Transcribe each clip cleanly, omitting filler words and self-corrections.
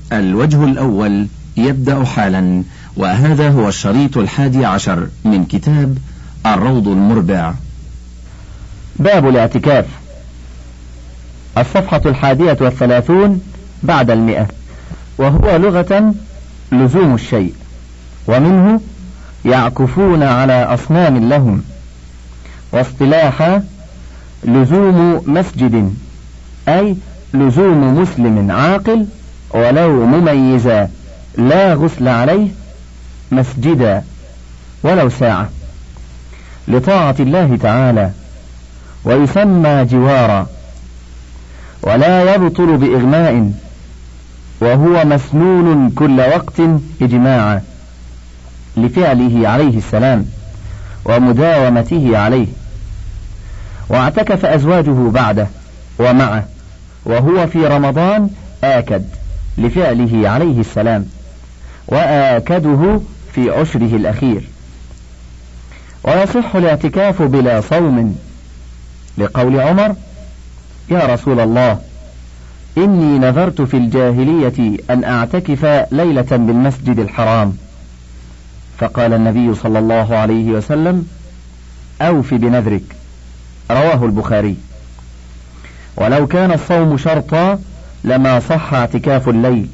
الوجه الأول يبدأ حالا، وهذا هو الشريط 11 من كتاب الروض المربع. باب الاعتكاف. الصفحة 31 بعد 100. وهو لغة لزوم الشيء، ومنه يعكفون على أصنام لهم، واصطلاحا لزوم مسجد، أي لزوم مسلم عاقل ولو مميزا لا غسل عليه مسجدا ولو ساعة لطاعة الله تعالى، ويسمى جوارا، ولا يبطل بإغماء، وهو مسنون كل وقت إجماعا لفعله عليه السلام ومداومته عليه. واعتكف أزواجه بعده ومعه، وهو في رمضان آكد لفعله عليه السلام، وآكده في عشره الأخير. ويصح الاعتكاف بلا صوم، لقول عمر: يا رسول الله، إني نذرت في الجاهلية أن أعتكف ليلة بالمسجد الحرام، فقال النبي صلى الله عليه وسلم: أوف بنذرك. رواه البخاري. ولو كان الصوم شرطا لما صح اعتكاف الليل،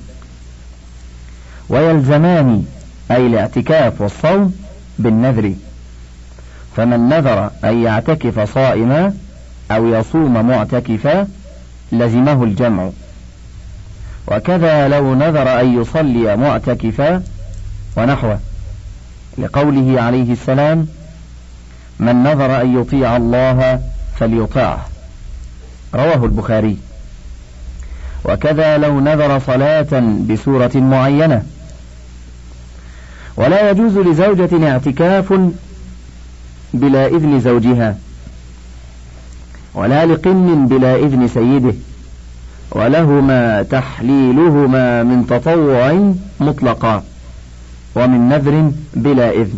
ويلزمان أي الاعتكاف والصوم بالنذر، فمن نذر أن يعتكف صائما أو يصوم معتكفا لزمه الجمع، وكذا لو نذر أن يصلي معتكفا ونحوه، لقوله عليه السلام: من نذر أن يطيع الله فليطعه. رواه البخاري. وكذا لو نذر صلاة بسورة معينة. ولا يجوز لزوجة اعتكاف بلا إذن زوجها، ولا لقن بلا إذن سيده، ولهما تحليلهما من تطوع مطلقا، ومن نذر بلا إذن.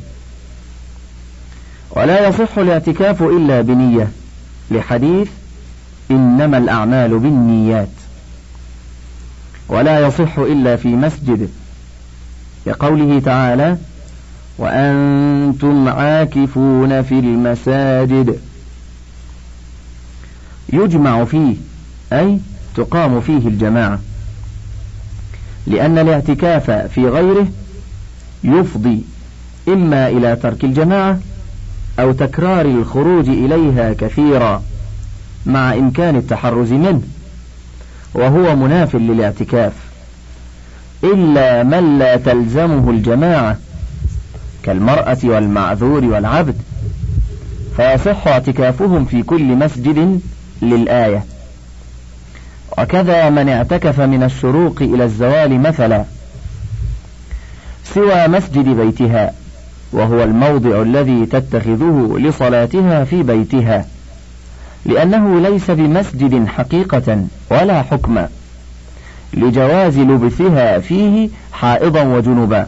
ولا يصح الاعتكاف إلا بنية، لحديث إنما الأعمال بالنيات. ولا يصح إلا في مسجد، لقوله تعالى: وأنتم عاكفون في المساجد. يجمع فيه، أي تقام فيه الجماعة، لأن الاعتكاف في غيره يفضي إما إلى ترك الجماعة أو تكرار الخروج إليها كثيرا مع إمكان التحرز منه، وهو مناف للاعتكاف، إلا من لا تلزمه الجماعة كالمرأة والمعذور والعبد، فيصح اعتكافهم في كل مسجد للآية. وكذا من اعتكف من الشروق إلى الزوال مثلا، سوى مسجد بيتها، وهو الموضع الذي تتخذه لصلاتها في بيتها، لأنه ليس بمسجد حقيقة ولا حكما، لجواز لبثها فيه حائضا وجنبا.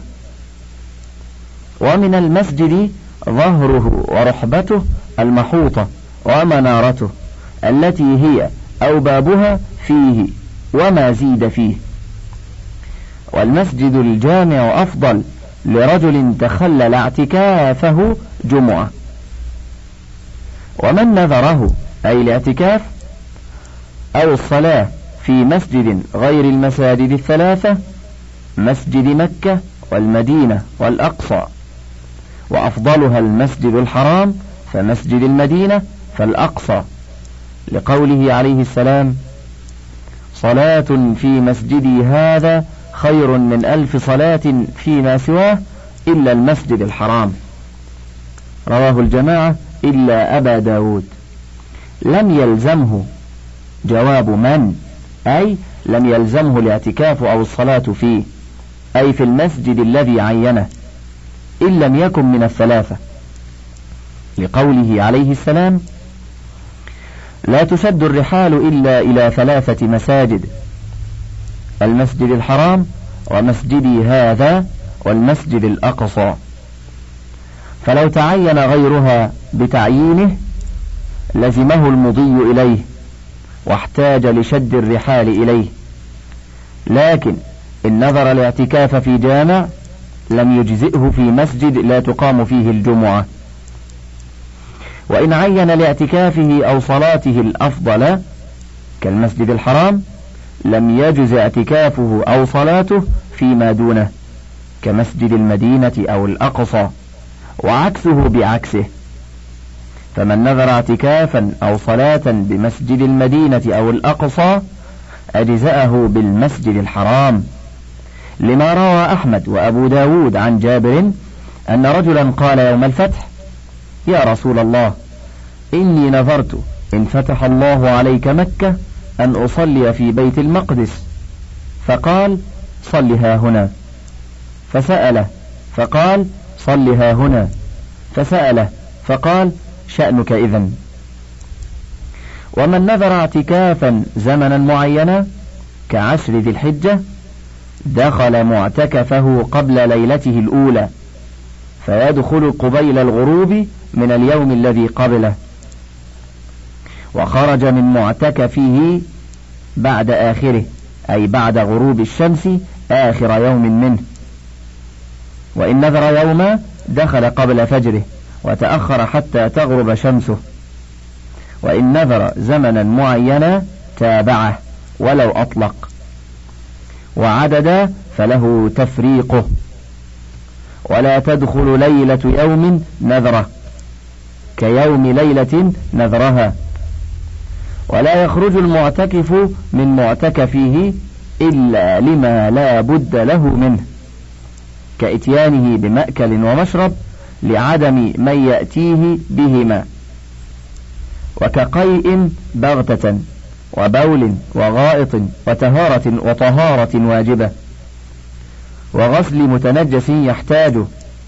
ومن المسجد ظهره ورحبته المحوطة ومنارته التي هي أو بابها فيه وما زيد فيه. والمسجد الجامع أفضل لرجل تخلل اعتكافه جمعة. ومن نذره، أي الاعتكاف أو الصلاة في مسجد غير المساجد الثلاثة، مسجد مكة والمدينة والأقصى، وأفضلها المسجد الحرام، فمسجد المدينة فالأقصى، لقوله عليه السلام: صلاة في مسجدي هذا خير من 1000 صلاة فيما سواه إلا المسجد الحرام. رواه الجماعة إلا أبا داود. لم يلزمه جواب من، أي لم يلزمه الاعتكاف أو الصلاة فيه، أي في المسجد الذي عينه، إن لم يكن من الثلاثة، لقوله عليه السلام: لا تشد الرحال إلا إلى 3 مساجد: المسجد الحرام، ومسجدي هذا، والمسجد الأقصى. فلو تعين غيرها بتعيينه لزمه المضي إليه، واحتاج لشد الرحال إليه. لكن إن نذر الاعتكاف في جامع لم يجزئه في مسجد لا تقام فيه الجمعة. وإن عين لاعتكافه أو صلاته الأفضل كالمسجد الحرام لم يجز اعتكافه أو صلاته فيما دونه كمسجد المدينة أو الأقصى، وعكسه بعكسه. فمن نذر اعتكافا أو صلاة بمسجد المدينة أو الأقصى أجزأه بالمسجد الحرام، لما روى أحمد وأبو داود عن جابر أن رجلا قال يوم الفتح: يا رسول الله، إني نذرت إن فتح الله عليك مكة أن أصلي في بيت المقدس، فقال: صل ها هنا. فسأله فقال: صل ها هنا. فسأله فقال: شأنك إذن. ومن نذر اعتكافا زمنا معينا كعشر ذي الحجة دخل معتكفه قبل ليلته الأولى، فيدخل قبيل الغروب من اليوم الذي قبله، وخرج من معتكفه بعد آخره، أي بعد غروب الشمس آخر يوم منه. وإن نذر يوما دخل قبل فجره وتأخر حتى تغرب شمسه. وإن نذر زمنا معينا تابعه ولو أطلق، وعدد فله تفريقه. ولا تدخل ليلة يوم نذره كيوم ليلة نذرها. ولا يخرج المعتكف من معتكفه إلا لما لا بد له منه، كإتيانه بمأكل ومشرب لعدم من يأتيه بهما، وكقيء بغتة وبول وغائط وطهارة واجبة، وغسل متنجس يحتاجه،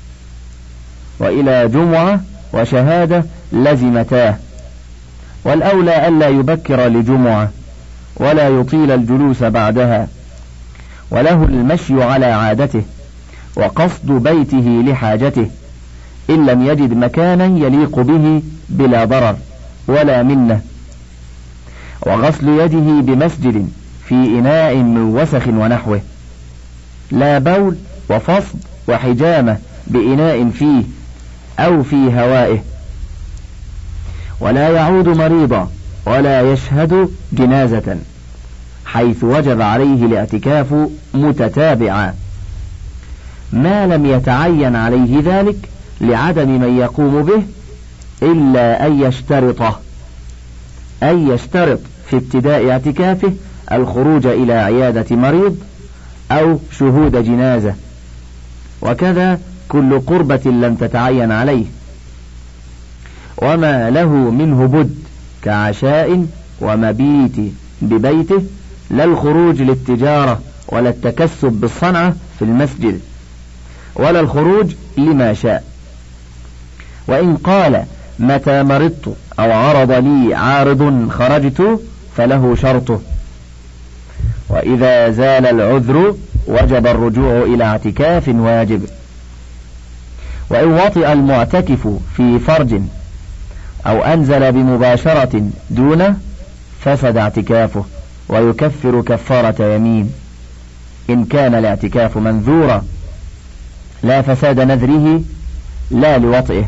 وإلى جمعة وشهادة لزمتاه. والأولى ألا يبكر لجمعة ولا يطيل الجلوس بعدها، وله المشي على عادته وقصد بيته لحاجته إن لم يجد مكانا يليق به بلا ضرر ولا منة، وغسل يده بمسجد في إناء من وسخ ونحوه، لا بول وفصد وحجامة بإناء فيه أو في هوائه. ولا يعود مريضا ولا يشهد جنازة، حيث وجب عليه الاعتكاف متتابعا، ما لم يتعين عليه ذلك لعدم من يقوم به إلا أن يشترط في ابتداء اعتكافه الخروج إلى عيادة مريض أو شهود جنازة، وكذا كل قربة لم تتعين عليه. وما له منه بد كعشاء ومبيت ببيته، لا الخروج للتجارة ولا التكسب بالصنعة في المسجد ولا الخروج لما شاء. وإن قال متى مرضت أو عرض لي عارض خرجت فله شرطه، وإذا زال العذر وجب الرجوع إلى اعتكاف واجب. وإن وطئ المعتكف في فرج أو أنزل بمباشرة دونه فسد اعتكافه ويكفر كفارة يمين إن كان الاعتكاف منذورا، لا فساد نذره لا لوطئه.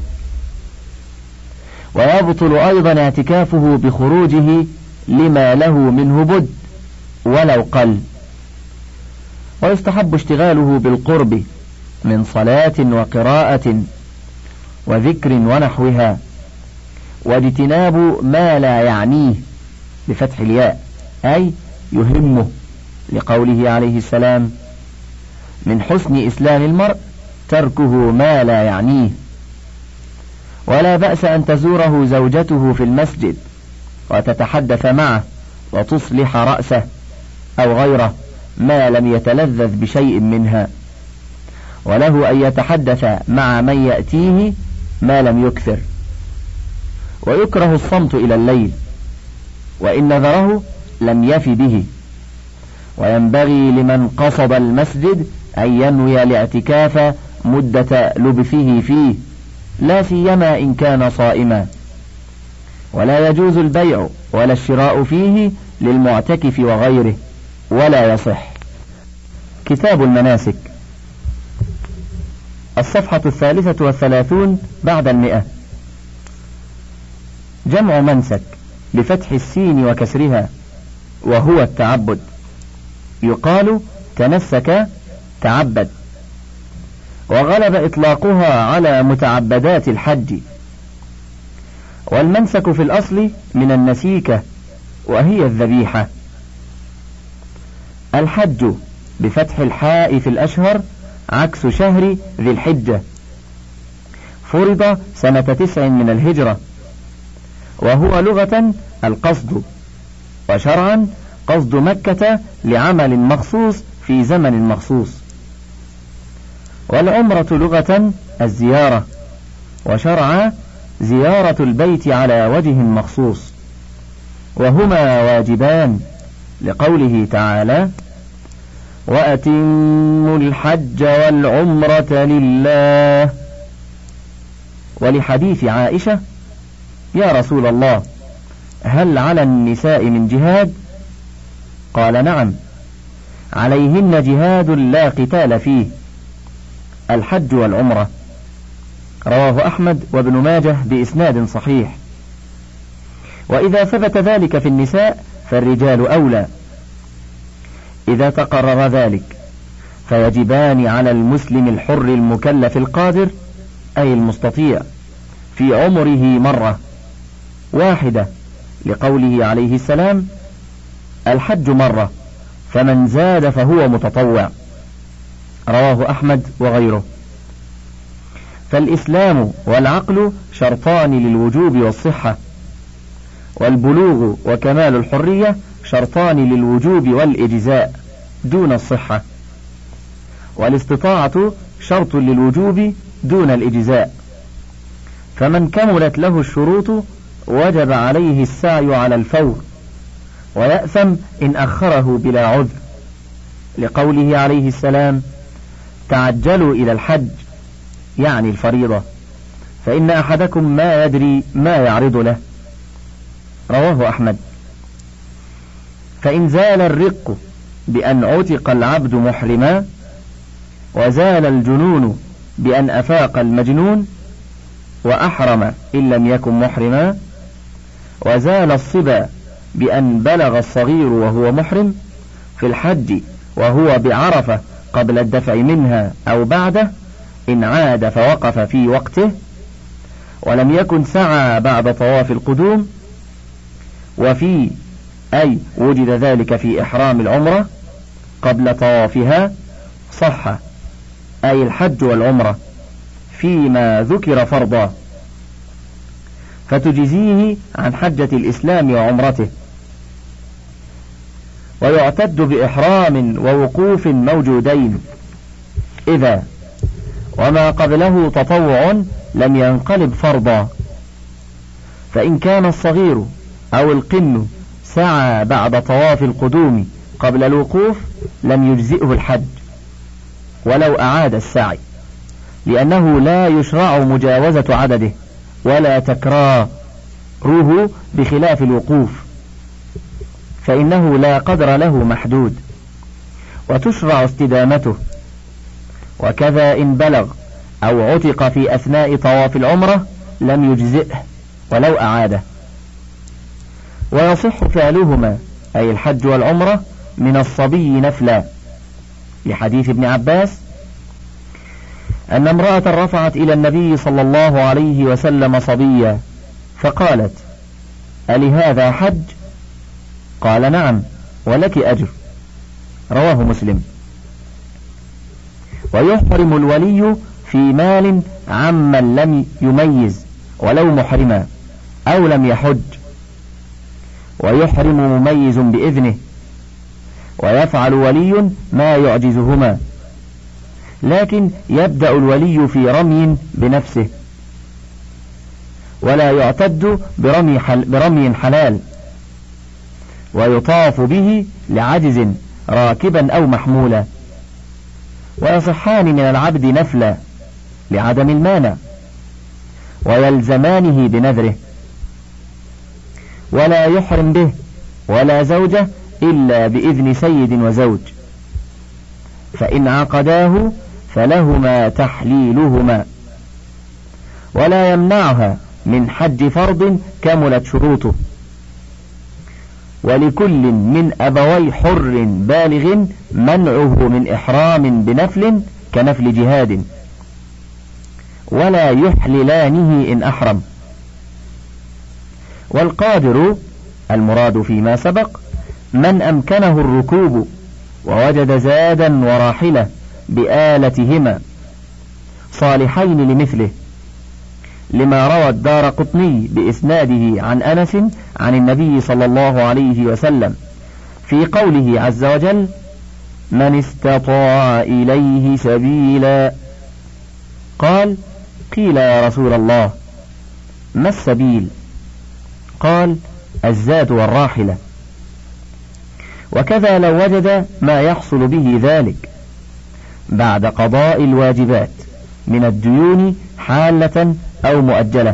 ويبطل أيضا اعتكافه بخروجه لما له منه بد ولو قل. ويستحب اشتغاله بالقرب من صلاة وقراءة وذكر ونحوها، واجتناب ما لا يعنيه بفتح الياء أي يهمه، لقوله عليه السلام: من حسن إسلام المرء تركه ما لا يعنيه. ولا بأس أن تزوره زوجته في المسجد وتتحدث معه وتصلح رأسه أو غيره ما لم يتلذذ بشيء منها، وله أن يتحدث مع من يأتيه ما لم يكثر. ويكره الصمت إلى الليل، وإن نذره لم يف به. وينبغي لمن قصد المسجد أن ينوي الاعتكاف مدة لبثه فيه، لا سيما إن كان صائما. ولا يجوز البيع ولا الشراء فيه للمعتكف وغيره، ولا يصح. كتاب المناسك. الصفحة 33 بعد 100. جمع منسك بفتح السين وكسرها، وهو التعبد. يقال تنسك تعبد، وغلب إطلاقها على متعبدات الحج. والمنسك في الأصل من النسيكة، وهي الذبيحة. الحج بفتح الحاء في الأشهر عكس شهر ذي الحجة. فرض سنة 9 من الهجرة، وهو لغة القصد، وشرعا قصد مكة لعمل مخصوص في زمن مخصوص. والعمرة لغة الزيارة، وشرعا زيارة البيت على وجه مخصوص، وهما واجبان لقوله تعالى: وأتموا الحج والعمرة لله. ولحديث عائشة: يا رسول الله، هل على النساء من جهاد؟ قال: نعم، عليهن جهاد لا قتال فيه، الحج والعمرة. رواه أحمد وابن ماجه بإسناد صحيح. وإذا ثبت ذلك في النساء فالرجال أولى. إذا تقرر ذلك فيجبان على المسلم الحر المكلف القادر، أي المستطيع، في عمره مرة واحدة، لقوله عليه السلام: الحج مرة، فمن زاد فهو متطوع. رواه أحمد وغيره. فالإسلام والعقل شرطان للوجوب والصحة، والبلوغ وكمال الحرية شرطان للوجوب والإجزاء دون الصحة، والاستطاعة شرط للوجوب دون الإجزاء. فمن كملت له الشروط وجب عليه السعي على الفور، ويأثم إن أخره بلا عذر، لقوله عليه السلام: تعجلوا إلى الحج، يعني الفريضة، فإن أحدكم ما يدري ما يعرض له. رواه أحمد. فإن زال الرق بأن عتق العبد محرما، وزال الجنون بأن أفاق المجنون وأحرم إن لم يكن محرما، وزال الصبا بأن بلغ الصغير وهو محرم في الحج وهو بعرفة قبل الدفع منها أو بعده، إن عاد فوقف في وقته، ولم يكن سعى بعد طواف القدوم، أي وجد ذلك في إحرام العمرة قبل طوافها، صح، أي الحج والعمرة فيما ذكر فرضا، فتجزيه عن حجة الإسلام وعمرته. ويعتد بإحرام ووقوف موجودين إذا وما قبله تطوع لم ينقلب فرضا. فإن كان الصغير أو القن سعى بعد طواف القدوم قبل الوقوف لم يجزئه الحج ولو أعاد السعي، لأنه لا يشرع مجاوزة عدده ولا تكراره بخلاف الوقوف، فإنه لا قدر له محدود، وتشرع استدامته. وكذا إن بلغ أو عتق في أثناء طواف العمرة لم يجزئه ولو أعاده. ويصح فعلهما، أي الحج والعمرة، من الصبي نفلا، لحديث ابن عباس أن امرأة رفعت إلى النبي صلى الله عليه وسلم صبيا فقالت: ألهذا حج؟ قال: نعم، ولك أجر. رواه مسلم. ويحرم الولي في مال عمن لم يميز ولو محرما أو لم يحج، ويحرم مميز بإذنه، ويفعل ولي ما يعجزهما، لكن يبدأ الولي في رمي بنفسه، ولا يعتد برمي حلال، ويطاف به لعجز راكبا أو محمولا. ويصحان من العبد نفلا لعدم المانع، ويلزمانه بنذره. ولا يحرم به ولا زوجة إلا بإذن سيد وزوج. فإن عقداه فلهما تحليلهما، ولا يمنعها من حج فرض كملت شروطه. ولكل من أبوي حر بالغ منعه من إحرام بنفل كنفل جهاد، ولا يحللانه إن أحرم. والقادر المراد فيما سبق من أمكنه الركوب ووجد زادا وراحلة بآلتهما صالحين لمثله، لما روى الدارقطني بإسناده عن أنس عن النبي صلى الله عليه وسلم في قوله عز وجل: من استطاع إليه سبيلا. قال: قيل يا رسول الله ما السبيل؟ قال: الزاد والراحلة. وكذا لو وجد ما يحصل به ذلك بعد قضاء الواجبات من الديون حالة أو مؤجلة،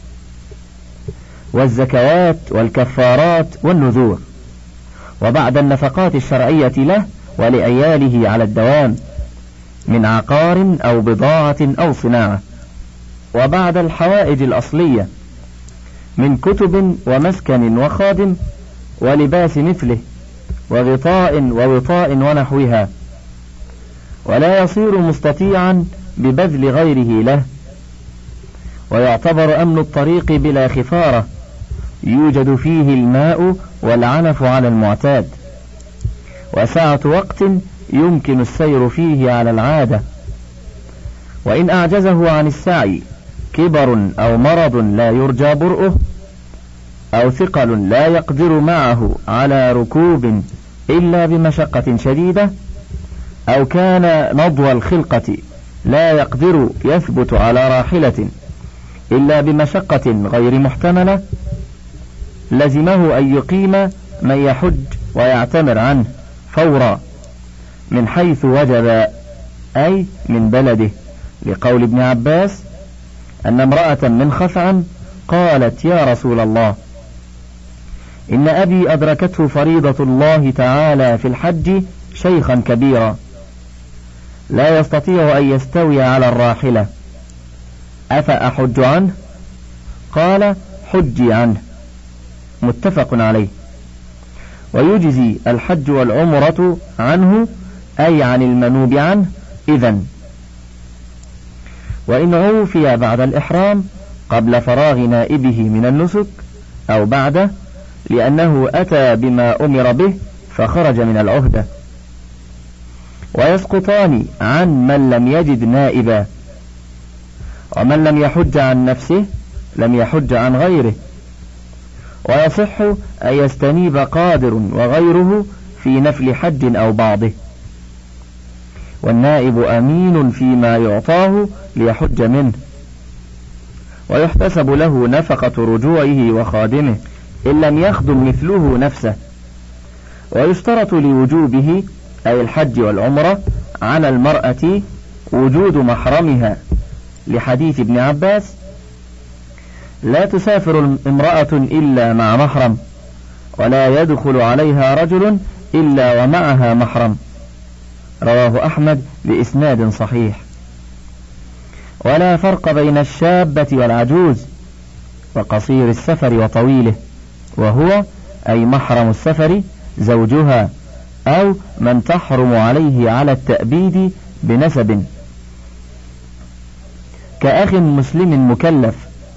والزكوات والكفارات والنذور، وبعد النفقات الشرعية له ولعياله على الدوام من عقار أو بضاعة أو صناعة، وبعد الحوائج الأصلية من كتب ومسكن وخادم ولباس مثله وغطاء ووطاء ونحوها، ولا يصير مستطيعا ببذل غيره له. ويعتبر أمن الطريق بلا خفارة يوجد فيه الماء والعلف على المعتاد، وسعة وقت يمكن السير فيه على العادة. وإن أعجزه عن السعي كبر أو مرض لا يرجى برؤه، أو ثقل لا يقدر معه على ركوب إلا بمشقة شديدة، أو كان نضو الخلقة لا يقدر يثبت على راحلة إلا بمشقة غير محتملة، لزمه أن يقيم من يحج ويعتمر عنه فورا من حيث وجب، أي من بلده، لقول ابن عباس أن امرأة من خثعم قالت: يا رسول الله، إن أبي أدركته فريضة الله تعالى في الحج شيخا كبيرا لا يستطيع أن يستوي على الراحلة، أفأحج عنه؟ قال: حجي عنه. متفق عليه. ويجزي الحج والعمرة عنه، أي عن المنوب عنه إذن. وإن عوفي بعد الإحرام قبل فراغ نائبه من النسك أو بعده لأنه أتى بما أمر به فخرج من العهدة، ويسقطان عن من لم يجد نائبا. ومن لم يحج عن نفسه لم يحج عن غيره، ويصح أن يستنيب قادر وغيره في نفل حج أو بعضه، والنائب أمين فيما يعطاه ليحج منه، ويحتسب له نفقة رجوعه وخادمه إن لم يخدم مثله نفسه. ويشترط لوجوبه أي الحج والعمرة على المرأة وجود محرمها، لحديث ابن عباس: لا تسافر امرأة إلا مع محرم، ولا يدخل عليها رجل إلا ومعها محرم. رواه أحمد بإسناد صحيح. ولا فرق بين الشابة والعجوز وقصير السفر وطويله، وهو أي محرم السفر زوجها أو من تحرم عليه على التأبيد بنسب، كأخ مسلم مكلف،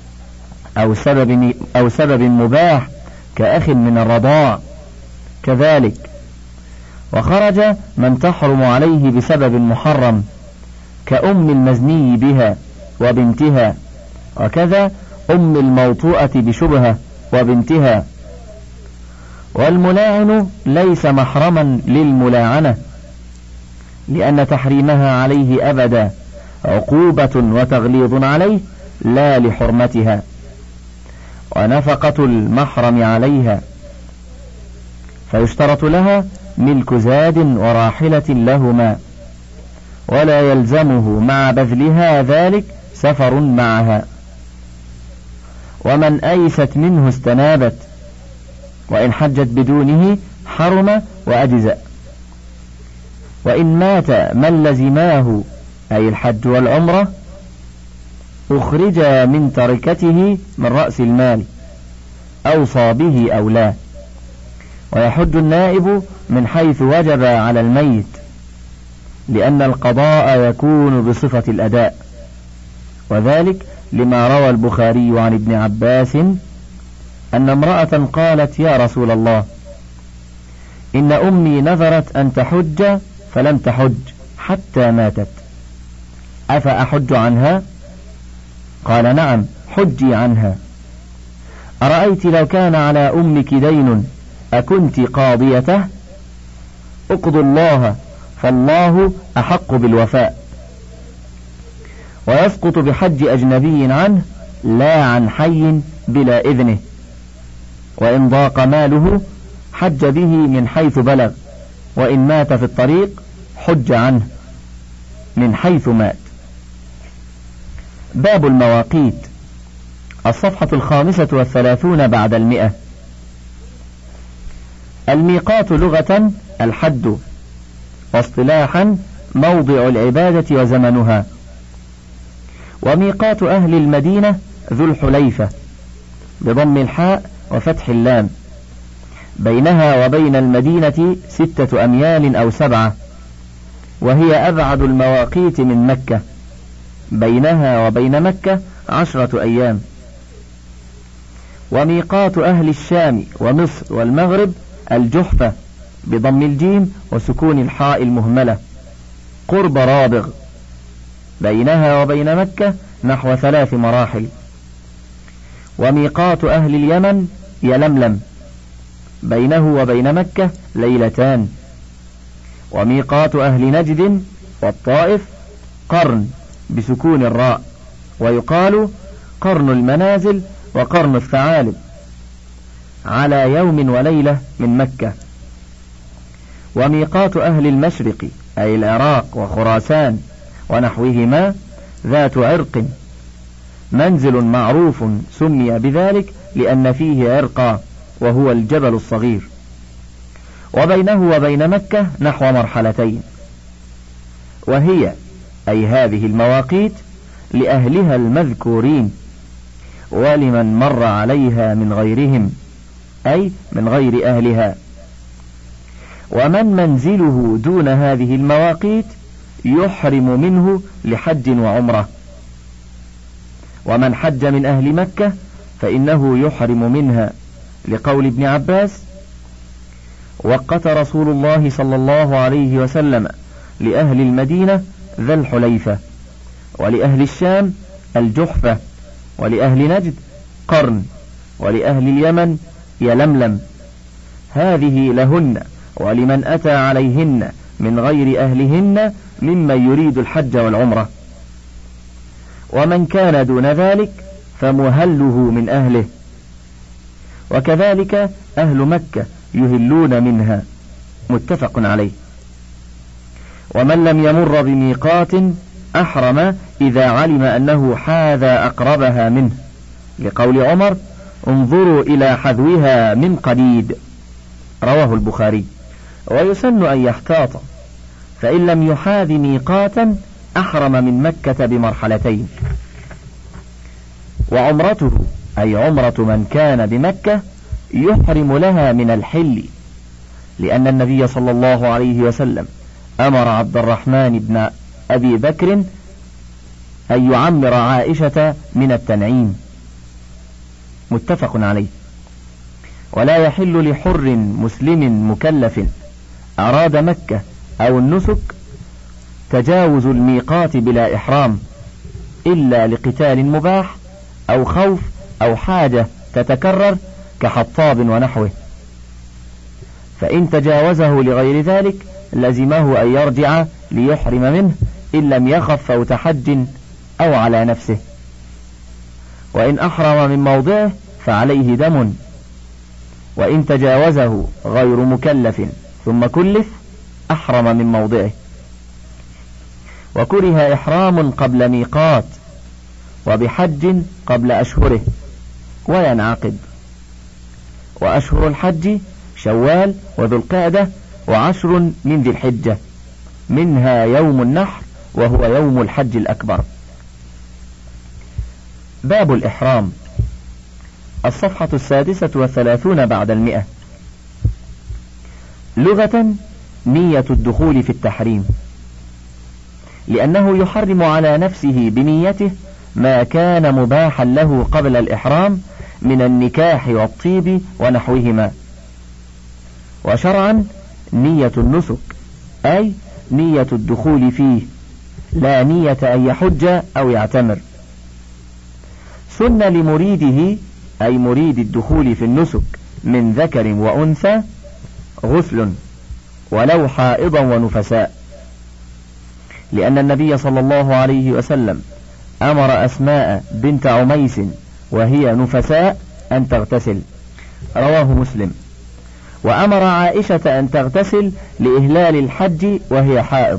أو سبب مباح كأخ من الرضاع كذلك. وخرج من تحرم عليه بسبب محرم كأم المزني بها وبنتها، وكذا أم الموطوءة بشبهة وبنتها. والملاعن ليس محرما للملاعنة، لأن تحريمها عليه أبدا عقوبة وتغليظ عليه لا لحرمتها، ونفقة المحرم عليها، فيشترط لها ملك زاد وراحلة لهما، ولا يلزمه مع بذلها ذلك سفر معها. ومن أيست منه استنابت، وإن حجت بدونه حرم وأجزأ. وإن مات من لزماه أي الحج والعمرة أخرج من تركته من رأس المال أوصى به أو لا. ويحج النائب من حيث وجب على الميت، لأن القضاء يكون بصفة الأداء، وذلك لما روى البخاري عن ابن عباس أن امرأة قالت: يا رسول الله، إن أمي نذرت أن تحج فلم تحج حتى ماتت، أفأحج عنها؟ قال: نعم، حجي عنها. أرأيت لو كان على أمك دين أكنت قاضيته؟ اقضوا الله فالله أحق بالوفاء. ويسقط بحج أجنبي عنه لا عن حي بلا إذنه، وإن ضاق ماله حج به من حيث بلغ، وإن مات في الطريق حج عنه من حيث مات. باب المواقيت. الصفحة 35 بعد 100. الميقات لغة الحد، واصطلاحا موضع العبادة وزمنها. وميقات أهل المدينة ذو الحليفة بضم الحاء وفتح اللام، بينها وبين المدينة 6 أميال أو 7، وهي أبعد المواقيت من مكة، بينها وبين مكة 10 أيام. وميقات أهل الشام ومصر والمغرب الجحفة بضم الجيم وسكون الحاء المهملة، قرب رابغ، بينها وبين مكة نحو 3 مراحل. وميقات أهل اليمن يلملم، بينه وبين مكة 2 ليلة. وميقات أهل نجد والطائف قرن بسكون الراء، ويقال قرن المنازل وقرن الثعالب، على 1 وليلة من مكة. وميقات أهل المشرق أي العراق وخراسان ونحوهما ذات عرق، منزل معروف سمي بذلك لأن فيه عرقا وهو الجبل الصغير، وبينه وبين مكة نحو 2 مرحلة. وهي أي هذه المواقيت لأهلها المذكورين، ولمن مر عليها من غيرهم أي من غير أهلها. ومن منزله دون هذه المواقيت يحرم منه لحج وعمرة. ومن حج من أهل مكة فإنه يحرم منها، لقول ابن عباس: وقت رسول الله صلى الله عليه وسلم لأهل المدينة ذا الحليفة، ولأهل الشام الجحفة، ولأهل نجد قرن، ولأهل اليمن يلملم، هذه لهن ولمن أتى عليهن من غير أهلهن ممن يريد الحج والعمرة. ومن كان دون ذلك فمهله من أهله، وكذلك أهل مكة يهلون منها، متفق عليه. ومن لم يمر بميقات أحرم إذا علم أنه حاذى أقربها منه، لقول عمر: انظروا إلى حذوها من قديد، رواه البخاري. ويسن أن يحتاط، فإن لم يحاذ ميقاتا أحرم من مكة ب2 مرحلتين. وعمرته أي عمرة من كان بمكة يحرم لها من الحل، لأن النبي صلى الله عليه وسلم أمر عبد الرحمن بن أبي بكر أن يعمر عائشة من التنعيم، متفق عليه. ولا يحل لحر مسلم مكلف أراد مكة أو النسك تجاوز الميقات بلا إحرام، إلا لقتال مباح أو خوف أو حاجة تتكرر كحطاب ونحوه، فإن تجاوزه لغير ذلك لزمه أن يرجع ليحرم منه إن لم يخف فوت حج أو على نفسه. وإن أحرم من موضعه فعليه دم، وإن تجاوزه غير مكلف ثم كلف أحرم من موضعه. وكره إحرام قبل ميقات وبحج قبل أشهره وينعقد. وأشهر الحج شوال وذو القعدة و10 من ذي الحجة، منها يوم النحر وهو يوم الحج الأكبر. باب الإحرام. الصفحة 36 بعد 100. لغة: نية الدخول في التحريم، لأنه يحرم على نفسه بنيته ما كان مباحا له قبل الإحرام من النكاح والطيب ونحوهما. وشرعا: نية النسك، أي نية الدخول فيه، لا نية أن يحج أو يعتمر. سن لمريده، أي مريد الدخول في النسك من ذكر وأنثى، غسل ولو حائضا ونفساء، لأن النبي صلى الله عليه وسلم أمر أسماء بنت عميس وهي نفساء أن تغتسل، رواه مسلم. وأمر عائشة أن تغتسل لإهلال الحج وهي حائض.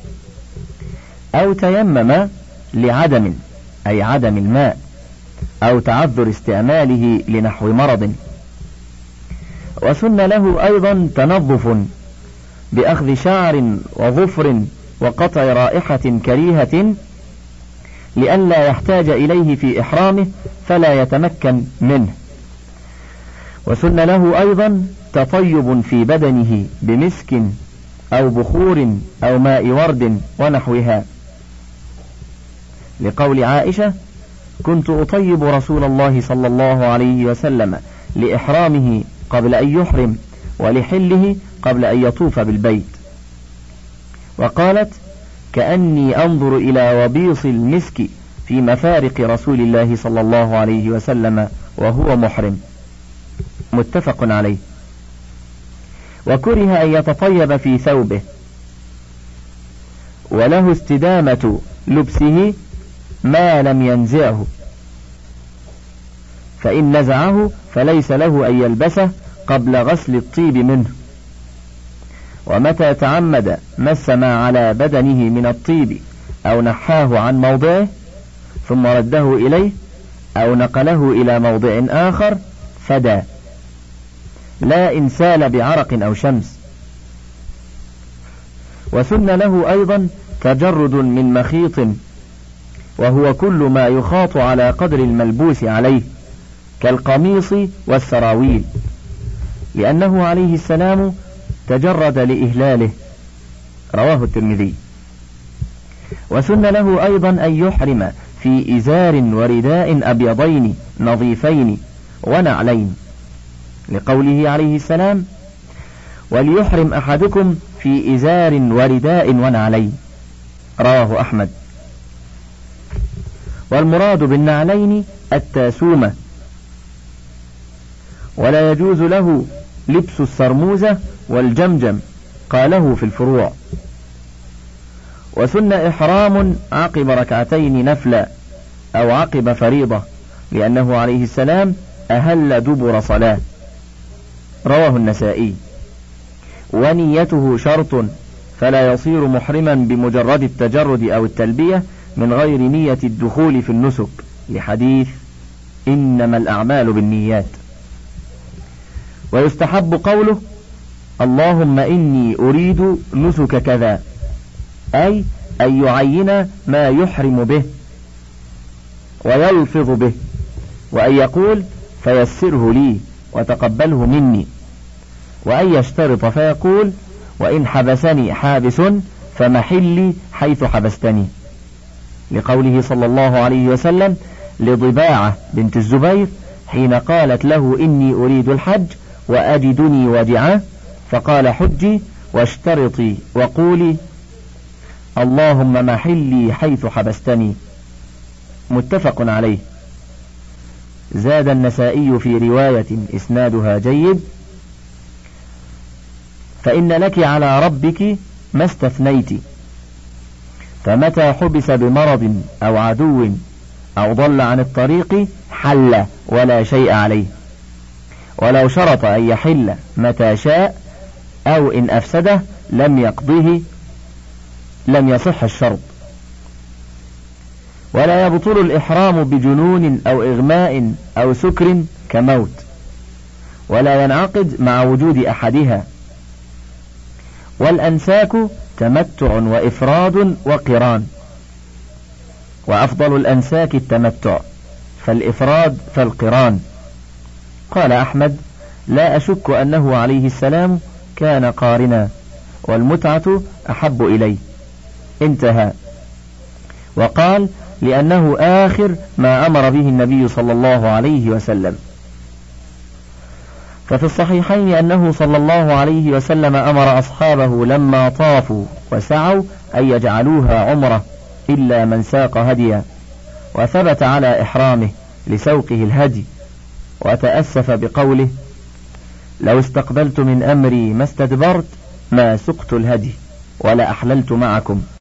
أو تيمم لعدم، أي عدم الماء، أو تعذر استعماله لنحو مرض. وسن له أيضا تنظف بأخذ شعر وظفر وقطع رائحة كريهة لئلا يحتاج إليه في إحرامه فلا يتمكن منه. وسن له أيضا تطيب في بدنه بمسك أو بخور أو ماء ورد ونحوها، لقول عائشة: كنت أطيب رسول الله صلى الله عليه وسلم لإحرامه قبل أن يحرم، ولحله قبل أن يطوف بالبيت. وقالت: كأني أنظر إلى وبيص المسك في مفارق رسول الله صلى الله عليه وسلم وهو محرم. متفق عليه. وكره أن يتطيب في ثوبه، وله استدامة لبسه ما لم ينزعه، فإن نزعه فليس له أن يلبسه قبل غسل الطيب منه. ومتى تعمد مس ما على بدنه من الطيب أو نحاه عن موضعه ثم رده إليه أو نقله إلى موضع آخر فدى، لا إن سال بعرق أو شمس. وسن له أيضا تجرد من مخيط، وهو كل ما يخاط على قدر الملبوس عليه كالقميص والسراويل، لأنه عليه السلام تجرد لإهلاله، رواه الترمذي. وسن له أيضا أن يحرم في إزار ورداء أبيضين نظيفين ونعلين، لقوله عليه السلام: وليحرم أحدكم في إزار ورداء ونعلين، رواه أحمد. والمراد بالنعلين التاسومة، ولا يجوز له لبس السرموزة والجمجم، قاله في الفروع. وسن إحرام عقب ركعتين نفلا أو عقب فريضة، لأنه عليه السلام أهل دبر صلاة، رواه النسائي. ونيته شرط، فلا يصير محرما بمجرد التجرد أو التلبية من غير نية الدخول في النسك، لحديث إنما الأعمال بالنيات. ويستحب قوله: اللهم إني أريد نسك كذا، أي أن يعين ما يحرم به ويلفظ به، وأن يقول: فيسره لي وتقبله مني، وأن يشترط فيقول: وإن حبسني حابس فمحلي حيث حبستني، لقوله صلى الله عليه وسلم لضباعة بنت الزبير حين قالت له: إني أريد الحج وأجدني وجعة، فقال: حجي واشترطي وقولي اللهم محلي حيث حبستني. متفق عليه. زاد النسائي في رواية إسنادها جيد: فإن لك على ربك ما استثنيت، فمتى حبس بمرض أو عدو أو ضل عن الطريق حل ولا شيء عليه، ولو شرط أن يحل متى شاء أو إن أفسده لم يقضه لم يصح الشرط. ولا يبطل الإحرام بجنون أو إغماء أو سكر كموت، ولا ينعقد مع وجود أحدها. والأنساك تمتع وإفراد وقران، وأفضل الأنساك التمتع، فالإفراد فالقران. قال أحمد: لا أشك أنه عليه السلام كان قارنا، والمتعة أحب إليه. انتهى. وقال: لأنه آخر ما أمر به النبي صلى الله عليه وسلم. ففي الصحيحين أنه صلى الله عليه وسلم أمر أصحابه لما طافوا وسعوا أن يجعلوها عمرة إلا من ساق هديا، وثبت على إحرامه لسوقه الهدي، وتأسف بقوله: لو استقبلت من أمري ما استدبرت ما سقت الهدي ولا أحللت معكم.